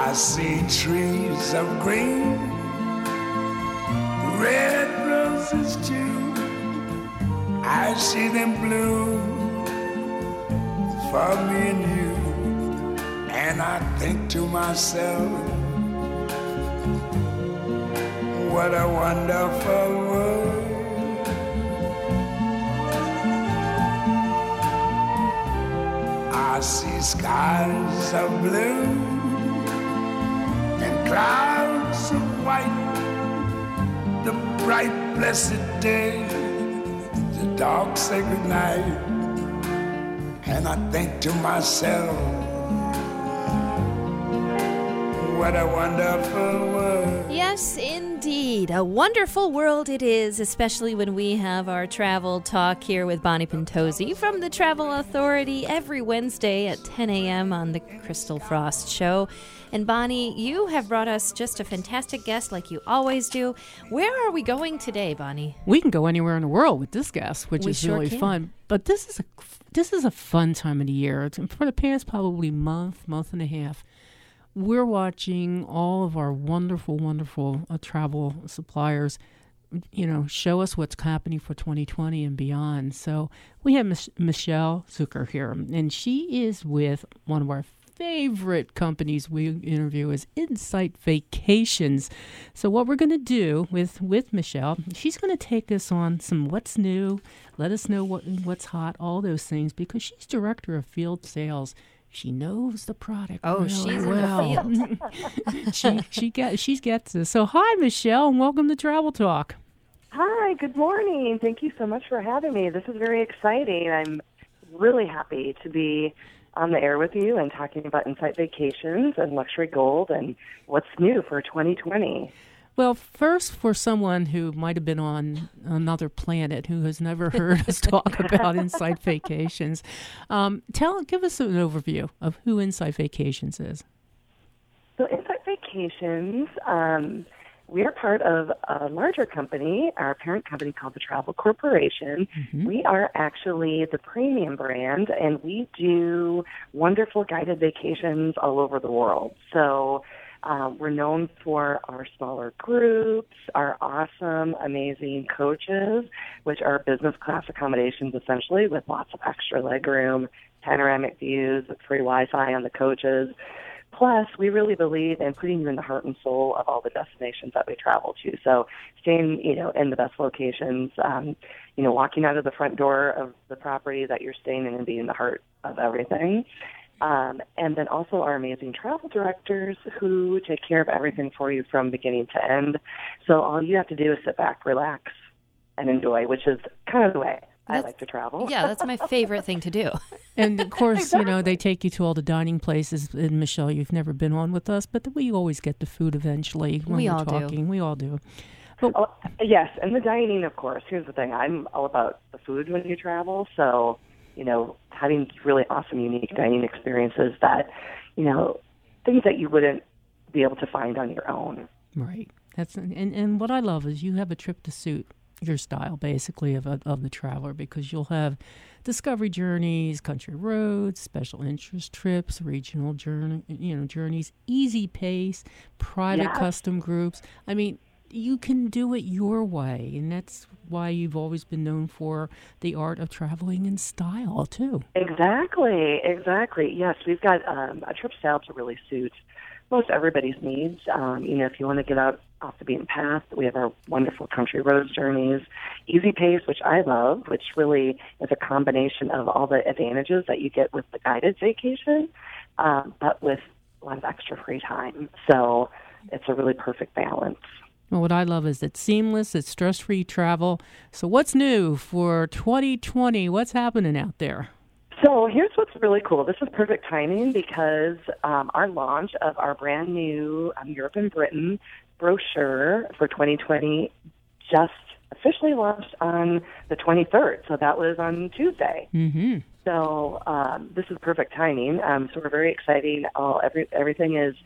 I see trees of green, red roses too. I see them bloom for me and you. And I think to myself, what a wonderful world. I see skies of blue and clouds of white, the bright blessed day, the dark sacred night. And I think to myself, what a wonderful world. Yes, indeed. A wonderful world it is, especially when we have our travel talk here with Bonnie Pintozzi from the Travel Authority every Wednesday at 10 a.m. on the Crystal Frost Show. And Bonnie, you have brought us just a fantastic guest like you always do. Where are we going today, Bonnie? We can go anywhere in the world with this guest, which is really fun. But this is a fun time of the year. For the past probably month and a half, we're watching all of our wonderful, wonderful travel suppliers, show us what's happening for 2020 and beyond. So we have Michelle Zucker here, and she is with one of our favorite companies we interview is Insight Vacations. So what we're going to do with Michelle, she's going to take us on some what's new, let us know what's hot, all those things, because she's director of field sales. She knows the product. Oh, really she's well. in the field. She gets this. So hi, Michelle, and welcome to Travel Talk. Hi, good morning. Thank you so much for having me. This is very exciting. I'm really happy to be on the air with you and talking about Insight Vacations and Luxury Gold and what's new for 2020. Well, first, for someone who might have been on another planet who has never heard us talk about Insight Vacations, give us an overview of who Insight Vacations is. So Insight Vacations, we are part of a larger company, our parent company called the Travel Corporation. Mm-hmm. We are actually the premium brand, and we do wonderful guided vacations all over the world. So we're known for our smaller groups, our awesome, amazing coaches, which are business class accommodations essentially with lots of extra legroom, panoramic views, free Wi-Fi on the coaches. Plus, we really believe in putting you in the heart and soul of all the destinations that we travel to. So staying, in the best locations, walking out of the front door of the property that you're staying in and being in the heart of everything. And then also our amazing travel directors who take care of everything for you from beginning to end. So all you have to do is sit back, relax, and enjoy, which is kind of the way I like to travel. Yeah, that's my favorite thing to do. And, of course, exactly. They take you to all the dining places. And, Michelle, you've never been on with us, but we always get the food eventually when we're talking. We all do. But, yes, and the dining, of course. Here's the thing. I'm all about the food when you travel, so having really awesome, unique dining experiences that, things that you wouldn't be able to find on your own. Right. And what I love is you have a trip to suit your style, basically, of the traveler, because you'll have discovery journeys, country roads, special interest trips, regional journeys, easy pace, private custom groups. I mean, you can do it your way, and that's why you've always been known for the art of traveling in style, too. Exactly. Yes, we've got a trip style to really suit most everybody's needs. If you want to get out off the beaten path, we have our wonderful country road journeys, easy pace, which I love, which really is a combination of all the advantages that you get with the guided vacation, but with a lot of extra free time. So it's a really perfect balance. Well, what I love is it's seamless, it's stress-free travel. So what's new for 2020? What's happening out there? So here's what's really cool. This is perfect timing because our launch of our brand new Europe and Britain brochure for 2020 just officially launched on the 23rd. So that was on Tuesday. Mm-hmm. So this is perfect timing. So we're very excited. Everything is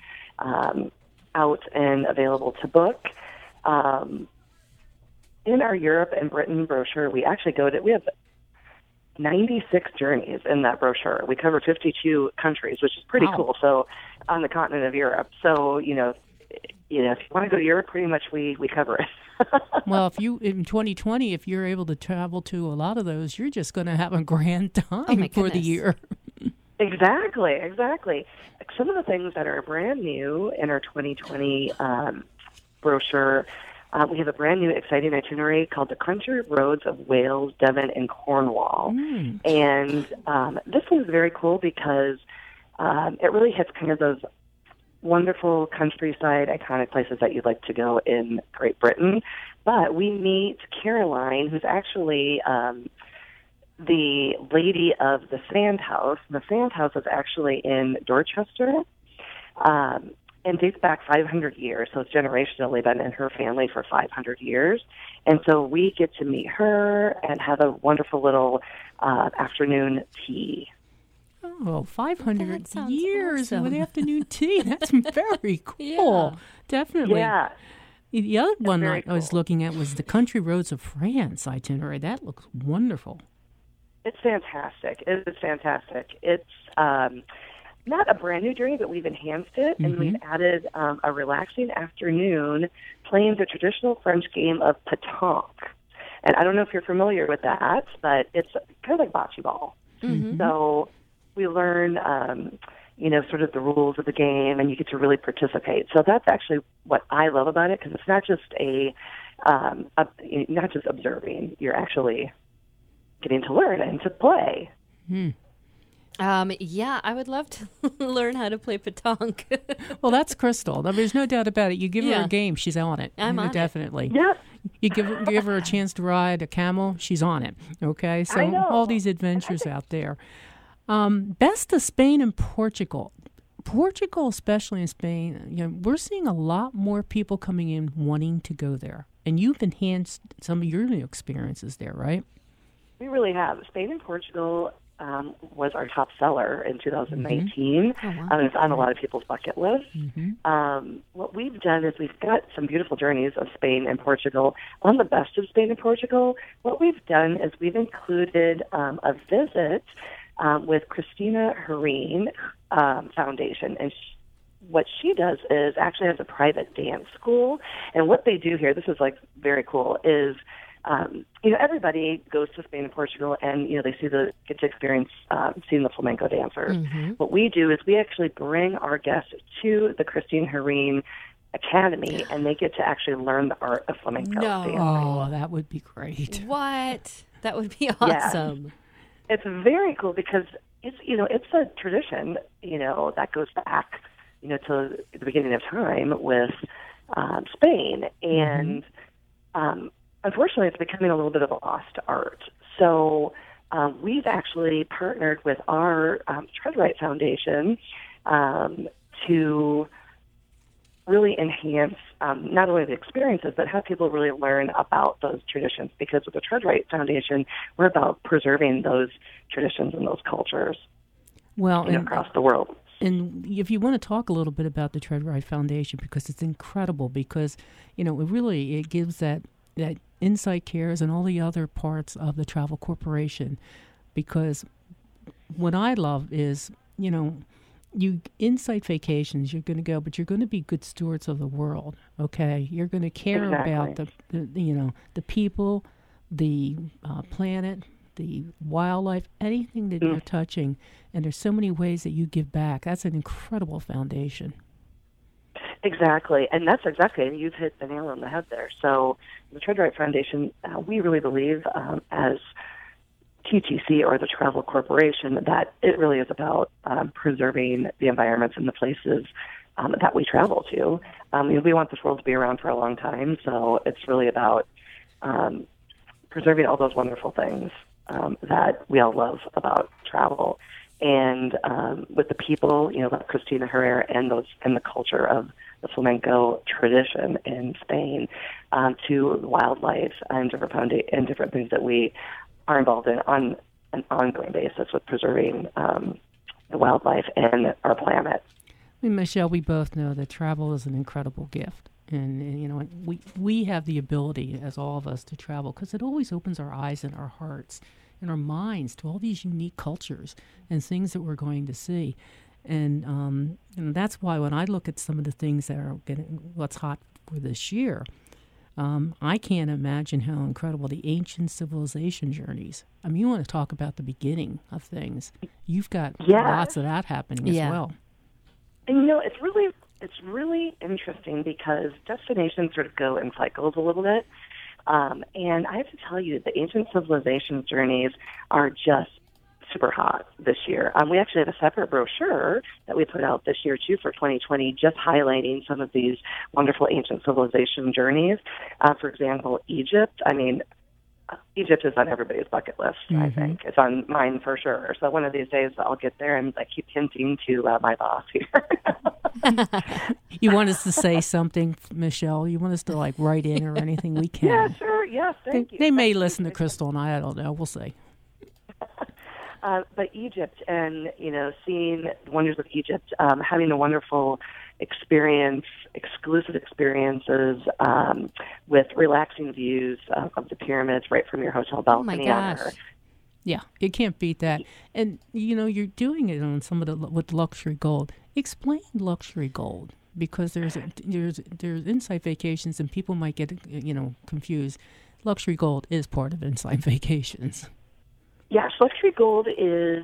out and available to book. In our Europe and Britain brochure, we actually we have 96 journeys in that brochure. We cover 52 countries, which is pretty cool. So on the continent of Europe. So, if you want to go to Europe, pretty much we cover it. Well, in 2020, if you're able to travel to a lot of those, you're just going to have a grand time for the year. Exactly. Some of the things that are brand new in our 2020 brochure, we have a brand new exciting itinerary called the Country Roads of Wales, Devon, and Cornwall. And this one's very cool because it really hits kind of those wonderful countryside, iconic places that you'd like to go in Great Britain. But we meet Caroline, who's actually the lady of the Sand House. The Sand House is actually in Dorchester and dates back 500 years. So it's generationally been in her family for 500 years. And so we get to meet her and have a wonderful little afternoon tea. Oh, 500 years awesome. with afternoon tea. That's very cool. Definitely. Yeah. The other one I cool. was looking at was the Country Roads of France itinerary. That looks wonderful. It's fantastic. It is fantastic. It's not a brand new journey, but we've enhanced it, and we've added a relaxing afternoon playing the traditional French game of pétanque. And I don't know if you're familiar with that, but it's kind of like bocce ball. So we learn, sort of the rules of the game, and you get to really participate. So that's actually what I love about it, because it's not just not just observing. You're actually getting to learn and to play. I would love to learn how to play pétanque. Well, that's Crystal. There's no doubt about it. You give her a game, she's on it. I'm on definitely. it. Yep. You give her a chance to ride a camel, she's on it. Okay, so all these adventures out there. Best of Spain and Portugal. Portugal, especially in Spain, we're seeing a lot more people coming in wanting to go there. And you've enhanced some of your new experiences there, right? We really have. Spain and Portugal was our top seller in 2019. It's on a lot of people's bucket list. What we've done is we've got some beautiful journeys of Spain and Portugal. On the Best of Spain and Portugal, what we've done is we've included a visit with Christina Herreen Foundation. And what she does is actually has a private dance school. And what they do here, this is very cool, is everybody goes to Spain and Portugal, and they get to experience seeing the flamenco dancers. What we do is we actually bring our guests to the Christine Herreen Academy, and they get to actually learn the art of flamenco dancing. Oh, that would be great. What? That would be awesome. Yeah. It's very cool because it's a tradition that goes back to the beginning of time with Spain, and unfortunately, it's becoming a little bit of a lost art. So we've actually partnered with our Treadwright Foundation to really enhance not only the experiences, but have people really learn about those traditions. Because with the Treadwright Foundation, we're about preserving those traditions and those cultures across the world. And if you want to talk a little bit about the Treadwright Foundation, because it's incredible, because it gives that Insight Cares and all the other parts of the Travel Corporation, because what I love is, you Insight Vacations, you're going to go, but you're going to be good stewards of the world, okay? You're going to care about the people, the planet, the wildlife, anything that you're touching, and there's so many ways that you give back. That's an incredible foundation. Exactly, and that's exactly, you've hit the nail on the head there. So the Treadwright Foundation, we really believe as TTC, or the Travel Corporation, that it really is about preserving the environments and the places that we travel to. We want this world to be around for a long time, so it's really about preserving all those wonderful things that we all love about travel. And with the people, like Christina Herrera and the culture of the flamenco tradition in Spain, to wildlife and different things that we are involved in on an ongoing basis with preserving the wildlife and our planet. Michelle, we both know that travel is an incredible gift. And we have the ability, as all of us, to travel because it always opens our eyes and our hearts. in our minds to all these unique cultures and things that we're going to see. And that's why when I look at some of the things that are what's hot for this year, I can't imagine how incredible the ancient civilization journeys. I mean, you want to talk about the beginning of things. You've got lots of that happening as well. And, it's really interesting because destinations sort of go in cycles a little bit. And I have to tell you, the ancient civilization journeys are just super hot this year. We actually have a separate brochure that we put out this year, too, for 2020, just highlighting some of these wonderful ancient civilization journeys. For example, Egypt. I mean, Egypt is on everybody's bucket list, I think. It's on mine for sure. So one of these days I'll get there, and I keep hinting to my boss here. You want us to say something, Michelle? You want us to, write in or anything? We can. Yeah, sure. Yes, thank you. They may listen to Crystal and I don't know. We'll see. But Egypt and, seeing the wonders of Egypt, having a wonderful experience, exclusive experiences with relaxing views of the pyramids right from your hotel balcony. Oh, my gosh. Yeah, you can't beat that. And, you're doing it on some of with luxury gold. Explain luxury gold, because there's Insight Vacations and people might get, confused. Luxury gold is part of Insight Vacations. Yes, luxury gold is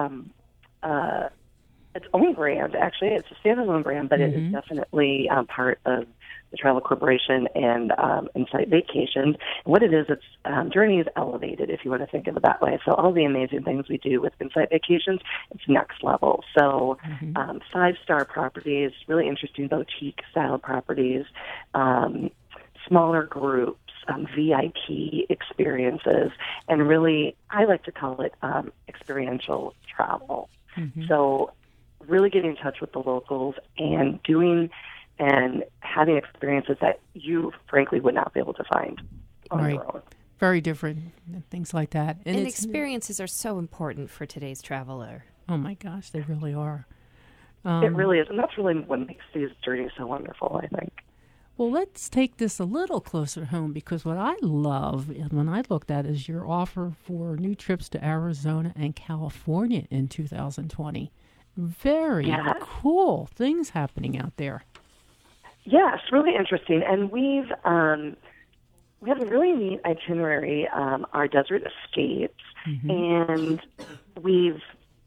its own brand, actually. It's a standalone brand, but it is definitely part of the Travel Corporation and Insight Vacations. And what it is, it's Journey is elevated, if you want to think of it that way. So all the amazing things we do with Insight Vacations, it's next level. So 5-star properties, really interesting boutique-style properties, smaller groups, VIP experiences, and really, I like to call it experiential travel. So really getting in touch with the locals and doing and having experiences that you, frankly, would not be able to find on your own. Very different, things like that. And experiences are so important for today's traveler. Oh, my gosh, they really are. It really is, and that's really what makes these journeys so wonderful, I think. Well, let's take this a little closer home, because what I love, and when I looked at, is your offer for new trips to Arizona and California in 2020. Very cool things happening out there. Yes, really interesting. And we have a really neat itinerary, our Desert Escapes, and we've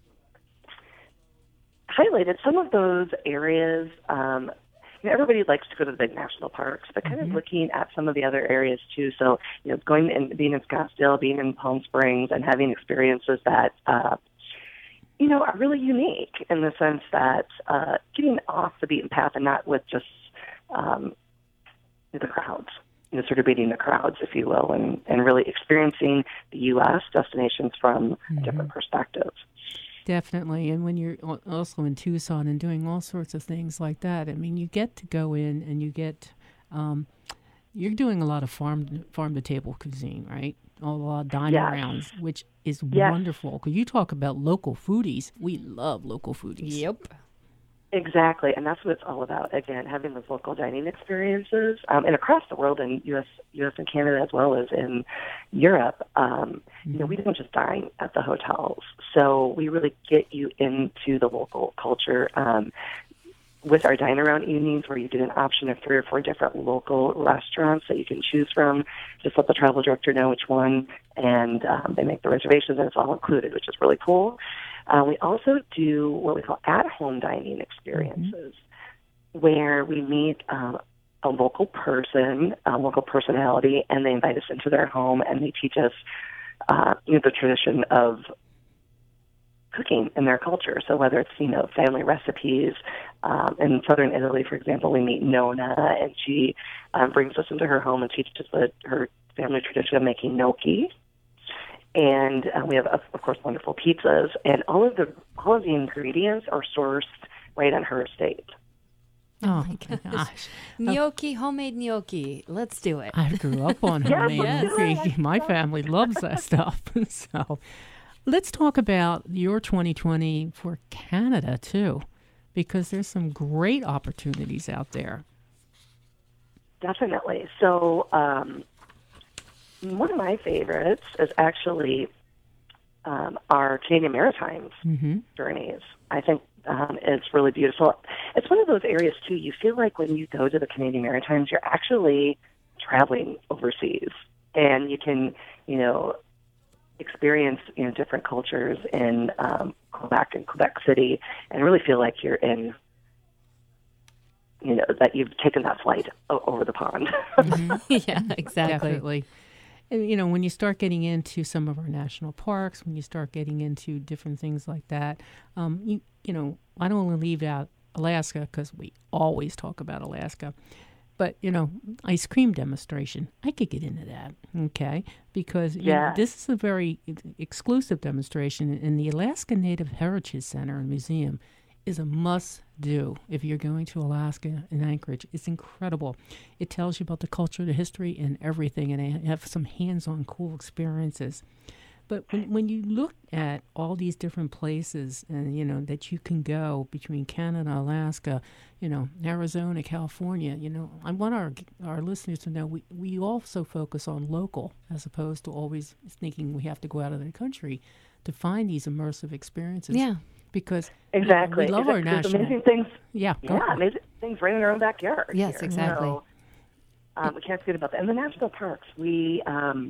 highlighted some of those areas. Everybody likes to go to the big national parks, but kind of looking at some of the other areas too. So, going and being in Scottsdale, being in Palm Springs, and having experiences that, are really unique in the sense that getting off the beaten path and not with just the crowds, sort of beating the crowds, if you will, and really experiencing the U.S. destinations from a different perspective. Definitely. And when you're also in Tucson and doing all sorts of things like that, I mean, you get to go in and you get, you're doing a lot of farm to table cuisine, right? A lot of dining rounds, which is wonderful. Because you talk about local foodies. We love local foodies. Yep. Exactly, and that's what it's all about. Again, having those local dining experiences, and across the world in U.S. and Canada as well as in Europe, we don't just dine at the hotels. So we really get you into the local culture with our dine around evenings, where you get an option of 3 or 4 different local restaurants that you can choose from. Just let the travel director know which one, and they make the reservations, and it's all included, which is really cool. We also do what we call at-home dining experiences, where we meet a local person, a local personality, and they invite us into their home, and they teach us the tradition of cooking in their culture. So whether it's, family recipes, in southern Italy, for example, we meet Nona, and she brings us into her home and teaches us her family tradition of making gnocchi. And we have, of course, wonderful pizzas, and all of the ingredients are sourced right on her estate. Oh my gosh! Gnocchi, homemade gnocchi. Let's do it. I grew up on homemade gnocchi. My family loves that stuff. So, let's talk about your 2020 for Canada too, because there's some great opportunities out there. Definitely. So. One of my favorites is actually our Canadian Maritimes journeys. I think it's really beautiful. It's one of those areas, too, you feel like when you go to the Canadian Maritimes, you're actually traveling overseas. And you can, experience, different cultures in Quebec and Quebec City and really feel like you're in, that you've taken that flight over the pond. Yeah, exactly. Definitely. And, when you start getting into some of our national parks, when you start getting into different things like that, I don't want to leave out Alaska because we always talk about Alaska. But, ice cream demonstration, I could get into that, okay? Because this is a very exclusive demonstration, and the Alaska Native Heritage Center and Museum is a must-do if you're going to Alaska and Anchorage. It's incredible. It tells you about the culture, the history, and everything, and I have some hands-on cool experiences. But when you look at all these different places, and that you can go between Canada, Alaska, Arizona, California, I want our listeners to know we also focus on local as opposed to always thinking we have to go out of the country to find these immersive experiences. Yeah. Because exactly, we love our national. Amazing things. Amazing things right in our own backyard. Yes, here. exactly. So, we can't forget about that. And the national parks, we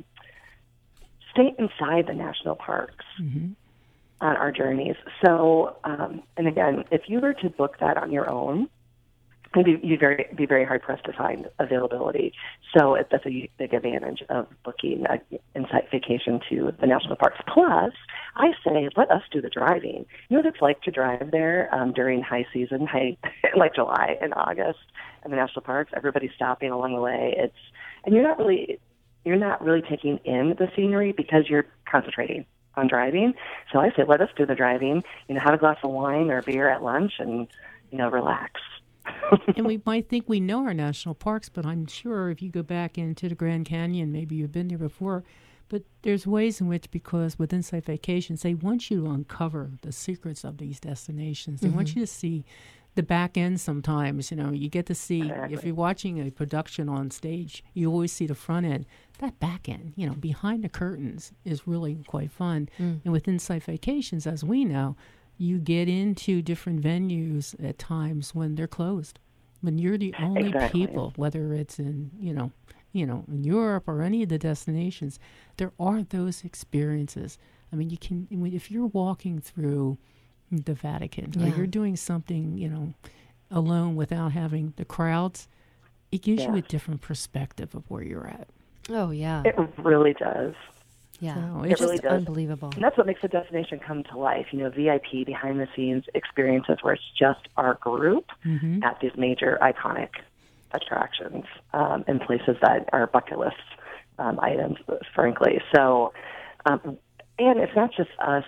stay inside the national parks on our journeys. So, and again, if you were to book that on your own, you'd be very hard pressed to find availability. So that's a big advantage of booking an insight vacation to the national parks. Plus, I say let us do the driving. You know what it's like to drive there during high season, like July and August, in the national parks. Everybody's stopping along the way. And you're not really taking in the scenery because you're concentrating on driving. So I say let us do the driving. Have a glass of wine or beer at lunch and relax. And we might think we know our national parks, but I'm sure if you go back into the Grand Canyon, maybe you've been there before, but there's ways in which, because with Insight Vacations, they want you to uncover the secrets of these destinations. They want you to see the back end sometimes. You get to see, if you're watching a production on stage, you always see the front end. That back end, behind the curtains is really quite fun. And with Insight Vacations, as we know, you get into different venues at times when they're closed, when you're the only people, whether it's in, in Europe or any of the destinations, there are those experiences. I mean, if you're walking through the Vatican or you're doing something, alone without having the crowds, it gives you a different perspective of where you're at. Oh, yeah. It really does. Yeah, so it's really just does. unbelievable. And that's what makes the destination come to life. VIP, behind-the-scenes experiences where it's just our group at these major iconic attractions and places that are bucket list items, frankly. So, and it's not just us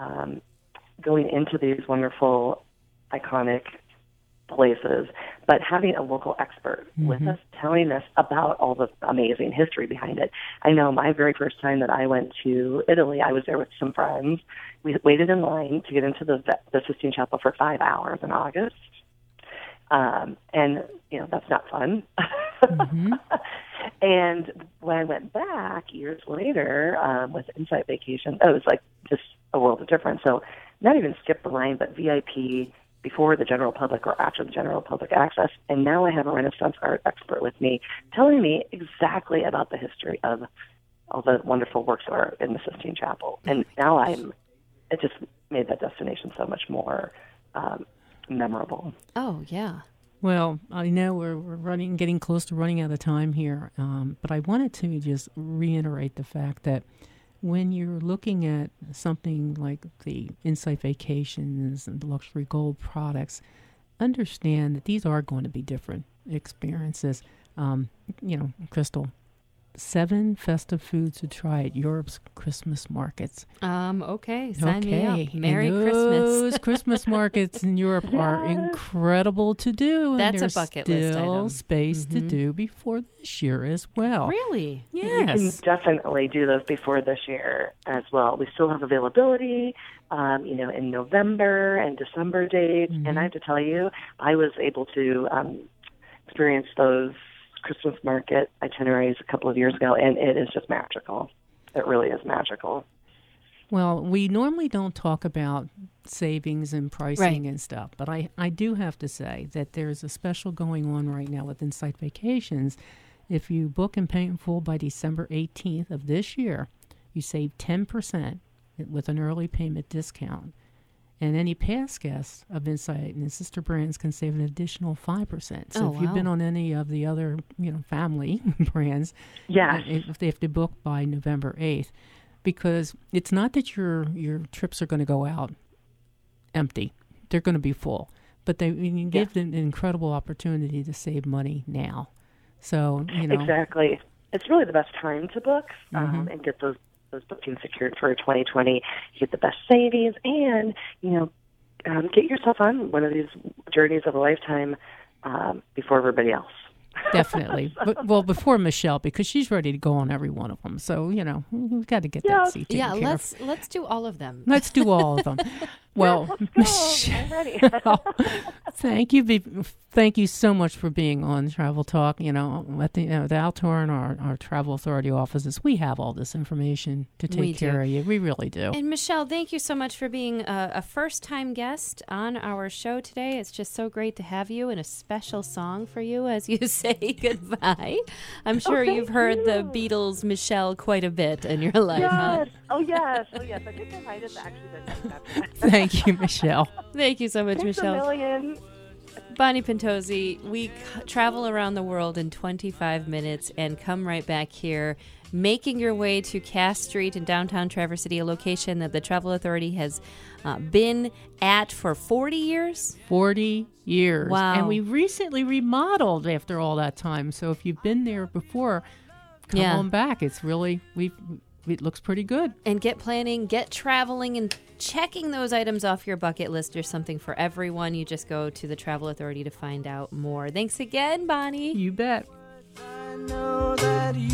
going into these wonderful, iconic places, but having a local expert with us telling us about all the amazing history behind it. I know my very first time that I went to Italy, I was there with some friends. We waited in line to get into the Sistine Chapel for 5 hours in August. And, that's not fun. And when I went back years later with Insight Vacation, it was like just a world of difference. So not even skip the line, but VIP before the general public or after the general public access. And now I have a Renaissance art expert with me telling me exactly about the history of all the wonderful works of art in the Sistine Chapel. And now it just made that destination so much more memorable. Oh, yeah. Well, I know we're getting close to running out of time here, but I wanted to just reiterate the fact that when you're looking at something like the Insight Vacations and the Luxury Gold products, understand that these are going to be different experiences. Crystal, 7 festive foods to try at Europe's Christmas markets. Okay, sign me up. Merry Christmas. Those Christmas markets in Europe are incredible to do. That's and a bucket list item. Still space to do before this year as well. Really? Yes. You can definitely do those before this year as well. We still have availability, in November and December dates. And I have to tell you, I was able to experience those Christmas market itineraries a couple of years ago, and it is just magical. It really is magical. Well, we normally don't talk about savings and pricing and stuff, but I do have to say that there's a special going on right now with Insight Vacations. If you book and pay in full by December 18th of this year, you save 10% with an early payment discount. And any past guests of Insight and sister brands can save an additional 5%. So if you've been on any of the other, family brands, if they have to book by November 8th, because it's not that your trips are going to go out empty. They're going to be full. But you give them an incredible opportunity to save money now. So, Exactly. It's really the best time to book and get those bookings secured for 2020. You get the best savings and, get yourself on one of these journeys of a lifetime before everybody else. Definitely. But before Michelle, because she's ready to go on every one of them. So, we've got to get that seat taken care of. Let's do all of them. Let's do all of them. Well, Michelle, I'm ready. Thank you so much for being on Travel Talk. At the Altor and our Travel Authority offices, we have all this information to take care of you. We really do. And Michelle, thank you so much for being a first-time guest on our show today. It's just so great to have you, and a special song for you as you say goodbye. I'm sure you've heard the Beatles' Michelle quite a bit in your life. Yes. Huh? Oh, yes. I think I might have actually been Thank you, Michelle. Thank you so much, Thanks Michelle. a million. Bonnie Pentozzi, we travel around the world in 25 minutes and come right back here, making your way to Cass Street in downtown Traverse City, a location that the Travel Authority has been at for 40 years? 40 years. Wow. And we recently remodeled after all that time. So if you've been there before, come on back. It's really, it looks pretty good. And get planning, get traveling, and checking those items off your bucket list. There's something for everyone. You just go to the Travel Authority to find out more. Thanks again, Bonnie. You bet. I know that